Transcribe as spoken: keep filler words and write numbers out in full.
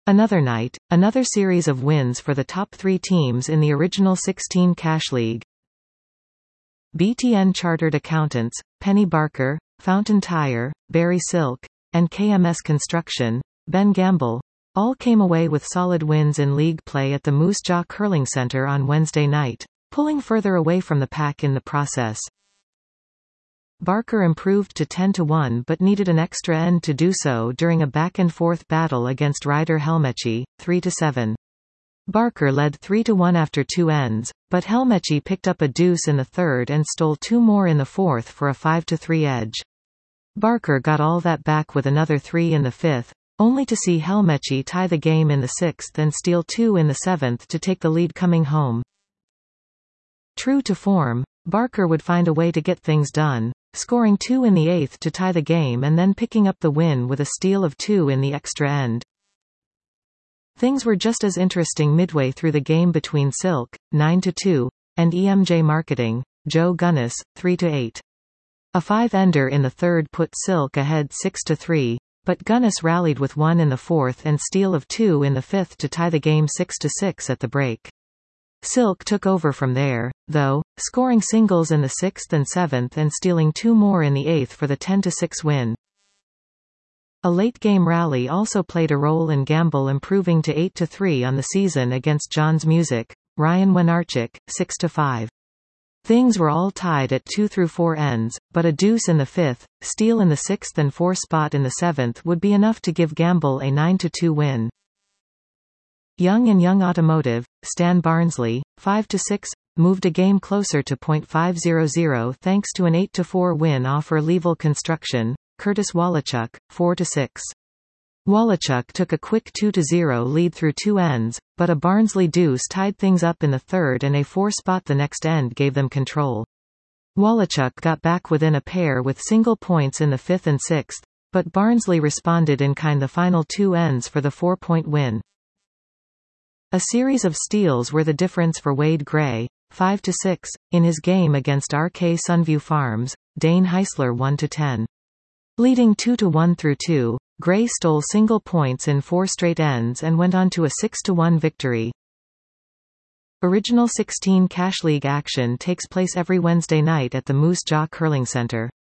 Another night, another series of wins for the top three teams in the original sixteen Cash League. B T N Chartered Accountants, Penny Barker, Fountain Tire, Barry Silk, and K M S Construction, Ben Gamble, all came away with solid wins in league play at the Moose Jaw Curling Center on Wednesday night, pulling further away from the pack in the process. Barker improved to ten to one but needed an extra end to do so during a back-and-forth battle against Ryder Helmechie, three to seven. Barker led three to one after two ends, but Helmechie picked up a deuce in the third and stole two more in the fourth for a five to three edge. Barker got all that back with another three in the fifth, only to see Helmechie tie the game in the sixth and steal two in the seventh to take the lead coming home. True to form, Barker would find a way to get things done, scoring two in the eighth to tie the game and then picking up the win with a steal of two in the extra end. Things were just as interesting midway through the game between Silk, nine to two, and E M J Marketing, Joe Gunnis, three to eight. A five-ender in the third put Silk ahead six to three, but Gunnis rallied with one in the fourth and steal of two in the fifth to tie the game six to six at the break. Silk took over from there, though, scoring singles in the sixth and seventh and stealing two more in the eighth for the ten to six win. A late-game rally also played a role in Gamble improving to eight to three on the season against John's Music, Ryan Wenarchik, six to five. Things were all tied at two through four ends, but a deuce in the fifth, steal in the sixth and four spot in the seventh would be enough to give Gamble a nine to two win. Young and Young Automotive, Stan Barnsley, five to six, moved a game closer to point five hundred thanks to an eight to four win over Level Construction, Curtis Wallachuk, four to six. Wallachuk took a quick two to zero lead through two ends, but a Barnsley deuce tied things up in the third and a four spot the next end gave them control. Wallachuk got back within a pair with single points in the fifth and sixth, but Barnsley responded in kind the final two ends for the four-point win. A series of steals were the difference for Wade Gray, five to six, in his game against R K Sunview Farms, Dane Heisler one to ten. Leading two to one through two, Gray stole single points in four straight ends and went on to a six to one victory. Original sixteen Cash League action takes place every Wednesday night at the Moose Jaw Curling Center.